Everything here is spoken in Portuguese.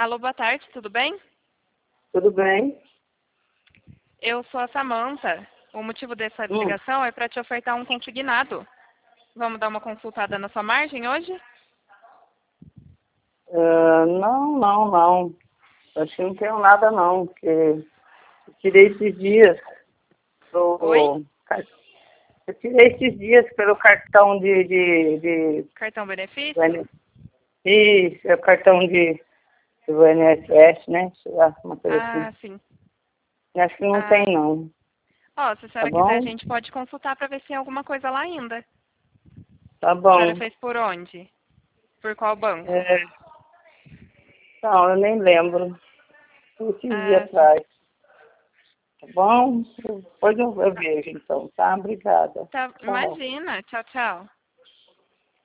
Alô, boa tarde, tudo bem? Tudo bem? Eu sou a Samanta. O motivo dessa ligação é para te ofertar um consignado. Vamos dar uma consultada na sua margem hoje? Não. Acho que não tenho nada não, porque eu tirei esses dias Oi? Eu tirei esses dias pelo cartão de Cartão benefício? Isso, é o cartão do INSS, né? Sei lá, uma coisa assim. Ah, sim. Acho que não tem não. Ó, se a Tá senhora quiser, a bom? gente pode consultar para ver se tem alguma coisa lá ainda. Tá A senhora bom. fez por onde? Por qual banco? É, não, eu nem lembro. Esses dias Ah, sim. atrás. Tá bom? Depois eu vejo então, tá? Obrigada. Tá, Tchau. imagina. Tchau, tchau.